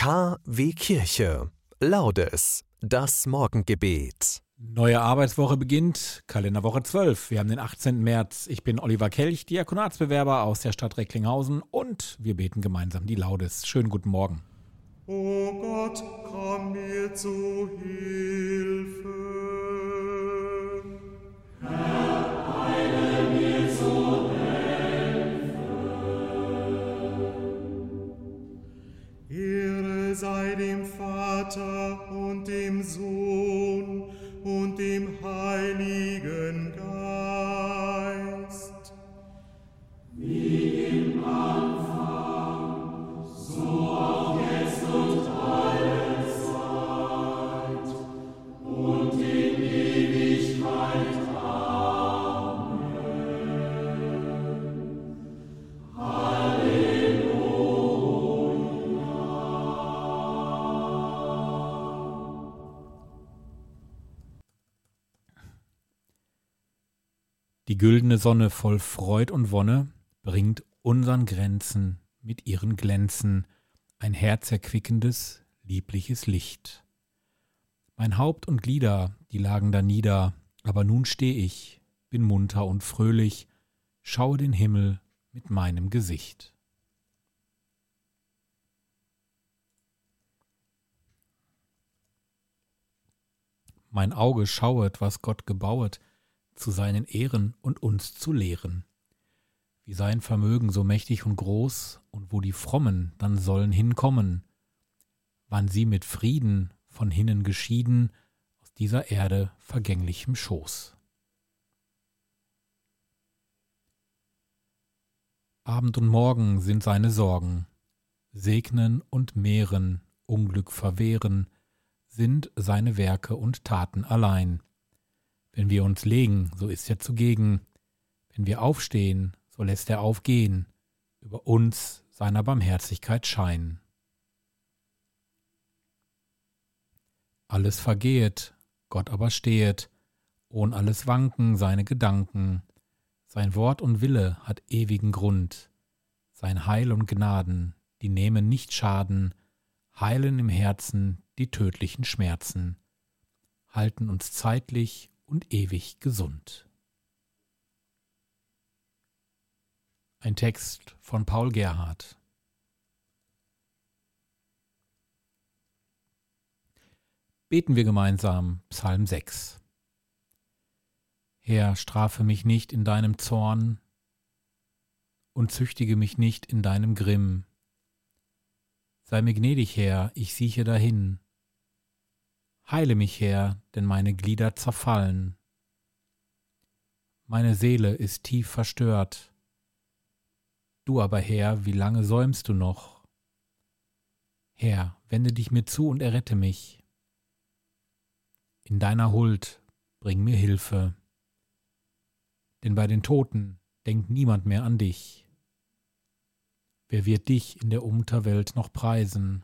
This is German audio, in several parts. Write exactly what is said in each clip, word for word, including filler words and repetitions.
K wie Kirche. Laudes, das Morgengebet. Neue Arbeitswoche beginnt, Kalenderwoche zwölf. Wir haben den achtzehnten März. Ich bin Oliver Kelch, Diakonatsbewerber aus der Stadt Recklinghausen und wir beten gemeinsam die Laudes. Schönen guten Morgen. O Gott, komm mir zu Hilfe. Herr, eile mir zu Hilfe. Ehre sei dem Vater und dem Sohn und dem Heiligen Geist. Wie im Anfang, so auch jetzt und alle Zeit und in Ewigkeit. Amen. Die güldene Sonne voll Freud und Wonne bringt unseren Grenzen mit ihren Glänzen ein herzerquickendes, liebliches Licht. Mein Haupt und Glieder, die lagen da nieder, aber nun steh ich, bin munter und fröhlich, schaue den Himmel mit meinem Gesicht. Mein Auge schauet, was Gott gebauet, zu seinen Ehren und uns zu lehren. Wie sein Vermögen so mächtig und groß, und wo die Frommen dann sollen hinkommen, wann sie mit Frieden von hinnen geschieden, aus dieser Erde vergänglichem Schoß. Abend und Morgen sind seine Sorgen, segnen und mehren, Unglück verwehren, sind seine Werke und Taten allein. Wenn wir uns legen, so ist er zugegen. Wenn wir aufstehen, so lässt er aufgehen, über uns seiner Barmherzigkeit Schein. Alles vergehet, Gott aber stehet, ohn alles Wanken seine Gedanken. Sein Wort und Wille hat ewigen Grund. Sein Heil und Gnaden, die nehmen nicht Schaden, heilen im Herzen die tödlichen Schmerzen, halten uns zeitlich und ewig gesund. Ein Text von Paul Gerhardt. Beten wir gemeinsam Psalm sechs. Herr, strafe mich nicht in deinem Zorn und züchtige mich nicht in deinem Grimm. Sei mir gnädig, Herr, ich sieche dahin. Heile mich, Herr, denn meine Glieder zerfallen. Meine Seele ist tief verstört. Du aber, Herr, wie lange säumst du noch? Herr, wende dich mir zu und errette mich. In deiner Huld bring mir Hilfe. Denn bei den Toten denkt niemand mehr an dich. Wer wird dich in der Unterwelt noch preisen?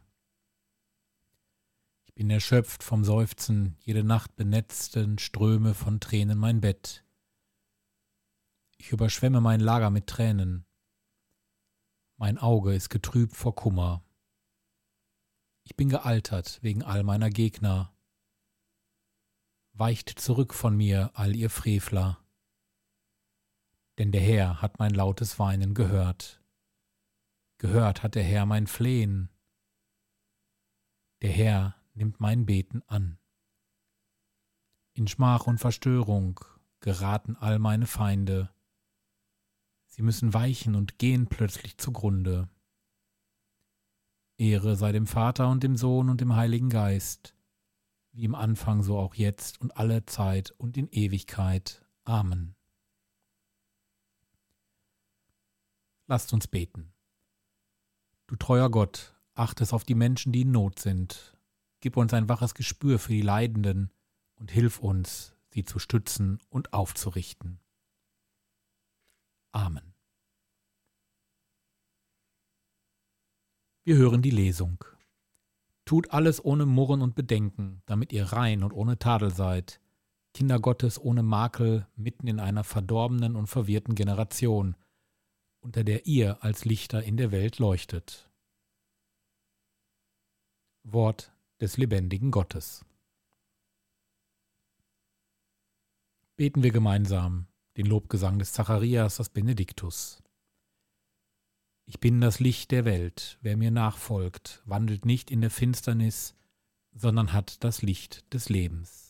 Ich bin erschöpft vom Seufzen, jede Nacht benetzten Ströme von Tränen mein Bett. Ich überschwemme mein Lager mit Tränen. Mein Auge ist getrübt vor Kummer. Ich bin gealtert wegen all meiner Gegner. Weicht zurück von mir, all ihr Frevler. Denn der Herr hat mein lautes Weinen gehört. Gehört hat der Herr mein Flehen. Der Herr nimmt mein Beten an. In Schmach und Verstörung geraten all meine Feinde. Sie müssen weichen und gehen plötzlich zugrunde. Ehre sei dem Vater und dem Sohn und dem Heiligen Geist, wie im Anfang so auch jetzt und alle Zeit und in Ewigkeit. Amen. Lasst uns beten. Du treuer Gott, achtest auf die Menschen, die in Not sind. Gib uns ein waches Gespür für die Leidenden und hilf uns, sie zu stützen und aufzurichten. Amen. Wir hören die Lesung. Tut alles ohne Murren und Bedenken, damit ihr rein und ohne Tadel seid, Kinder Gottes ohne Makel mitten in einer verdorbenen und verwirrten Generation, unter der ihr als Lichter in der Welt leuchtet. Wort des lebendigen Gottes. Beten wir gemeinsam den Lobgesang des Zacharias, das Benediktus. Ich bin das Licht der Welt. Wer mir nachfolgt, wandelt nicht in der Finsternis, sondern hat das Licht des Lebens.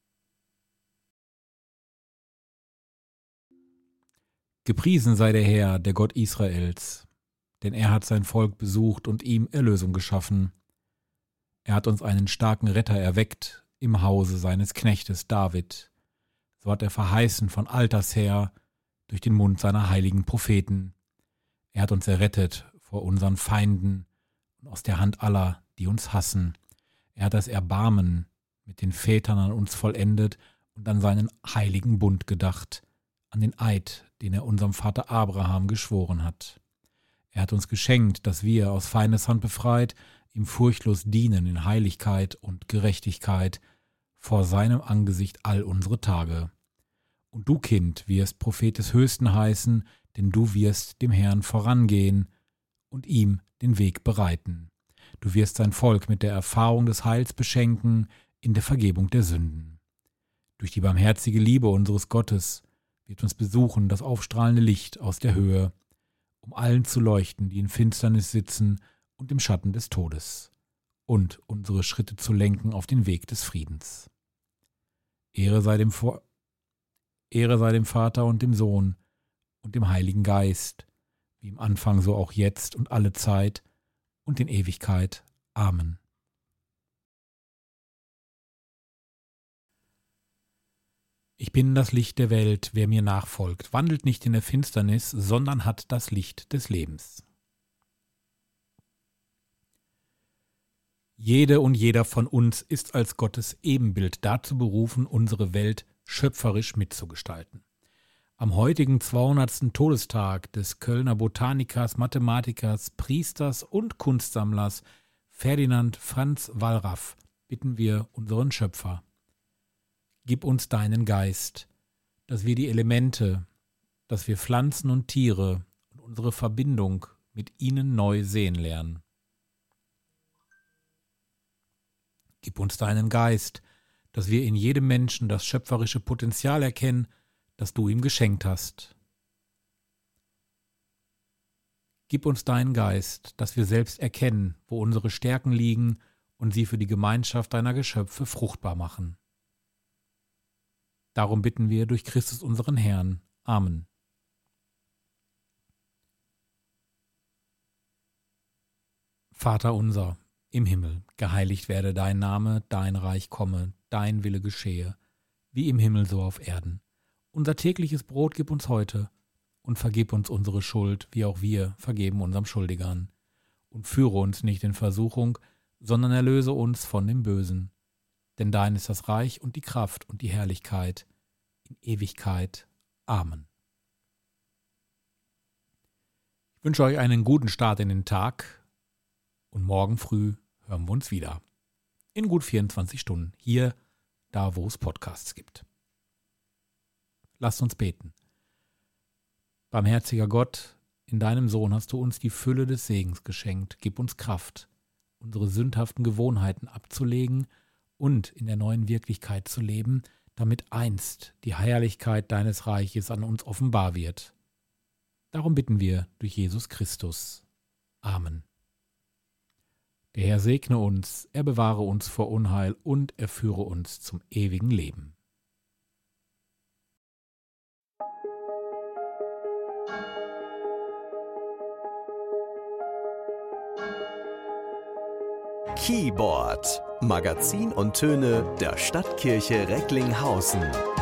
Gepriesen sei der Herr, der Gott Israels, denn er hat sein Volk besucht und ihm Erlösung geschaffen. Er hat uns einen starken Retter erweckt im Hause seines Knechtes David. So hat er verheißen von alters her durch den Mund seiner heiligen Propheten. Er hat uns errettet vor unseren Feinden und aus der Hand aller, die uns hassen. Er hat das Erbarmen mit den Vätern an uns vollendet und an seinen heiligen Bund gedacht, an den Eid, den er unserem Vater Abraham geschworen hat. Er hat uns geschenkt, dass wir aus Feindes Hand befreit, ihm furchtlos dienen in Heiligkeit und Gerechtigkeit vor seinem Angesicht all unsere Tage. Und du, Kind, wirst Prophet des Höchsten heißen, denn du wirst dem Herrn vorangehen und ihm den Weg bereiten. Du wirst sein Volk mit der Erfahrung des Heils beschenken in der Vergebung der Sünden. Durch die barmherzige Liebe unseres Gottes wird uns besuchen das aufstrahlende Licht aus der Höhe, um allen zu leuchten, die in Finsternis sitzen und im Schatten des Todes, und unsere Schritte zu lenken auf den Weg des Friedens. Ehre sei dem, Vor- Ehre sei dem Vater und dem Sohn und dem Heiligen Geist, wie im Anfang so auch jetzt und alle Zeit und in Ewigkeit. Amen. Ich bin das Licht der Welt, wer mir nachfolgt, wandelt nicht in der Finsternis, sondern hat das Licht des Lebens. Jede und jeder von uns ist als Gottes Ebenbild dazu berufen, unsere Welt schöpferisch mitzugestalten. Am heutigen zweihundertsten Todestag des Kölner Botanikers, Mathematikers, Priesters und Kunstsammlers Ferdinand Franz Wallraff bitten wir unseren Schöpfer: Gib uns deinen Geist, dass wir die Elemente, dass wir Pflanzen und Tiere und unsere Verbindung mit ihnen neu sehen lernen. Gib uns deinen Geist, dass wir in jedem Menschen das schöpferische Potenzial erkennen, das du ihm geschenkt hast. Gib uns deinen Geist, dass wir selbst erkennen, wo unsere Stärken liegen und sie für die Gemeinschaft deiner Geschöpfe fruchtbar machen. Darum bitten wir durch Christus unseren Herrn. Amen. Vater unser im Himmel, geheiligt werde dein Name, dein Reich komme, dein Wille geschehe, wie im Himmel so auf Erden. Unser tägliches Brot gib uns heute und vergib uns unsere Schuld, wie auch wir vergeben unserem Schuldigern. Und führe uns nicht in Versuchung, sondern erlöse uns von dem Bösen. Denn dein ist das Reich und die Kraft und die Herrlichkeit in Ewigkeit. Amen. Ich wünsche euch einen guten Start in den Tag und morgen früh hören wir uns wieder. In gut vierundzwanzig Stunden, hier, da wo es Podcasts gibt. Lasst uns beten. Barmherziger Gott, in deinem Sohn hast du uns die Fülle des Segens geschenkt. Gib uns Kraft, unsere sündhaften Gewohnheiten abzulegen und in der neuen Wirklichkeit zu leben, damit einst die Herrlichkeit deines Reiches an uns offenbar wird. Darum bitten wir durch Jesus Christus. Amen. Der Herr segne uns, er bewahre uns vor Unheil und er führe uns zum ewigen Leben. Keyboard, Magazin und Töne der Stadtkirche Recklinghausen.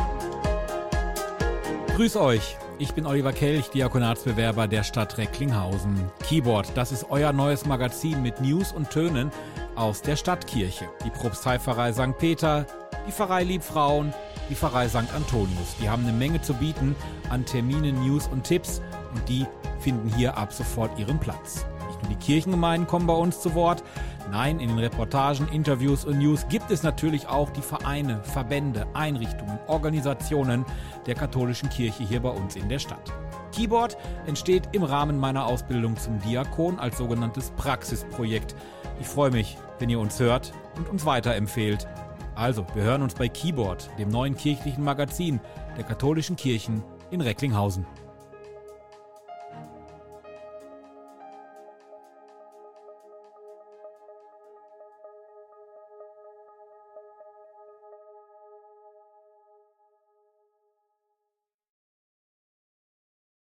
Grüß euch, ich bin Oliver Kelch, Diakonatsbewerber der Stadt Recklinghausen. Keyboard, das ist euer neues Magazin mit News und Tönen aus der Stadtkirche. Die Propsteipfarrei Sankt Peter, die Pfarrei Liebfrauen, die Pfarrei Sankt Antonius. Die haben eine Menge zu bieten an Terminen, News und Tipps und die finden hier ab sofort ihren Platz. Nicht nur die Kirchengemeinden kommen bei uns zu Wort, nein, in den Reportagen, Interviews und News gibt es natürlich auch die Vereine, Verbände, Einrichtungen, Organisationen der katholischen Kirche hier bei uns in der Stadt. Keyboard entsteht im Rahmen meiner Ausbildung zum Diakon als sogenanntes Praxisprojekt. Ich freue mich, wenn ihr uns hört und uns weiterempfehlt. Also, wir hören uns bei Keyboard, dem neuen kirchlichen Magazin der katholischen Kirchen in Recklinghausen.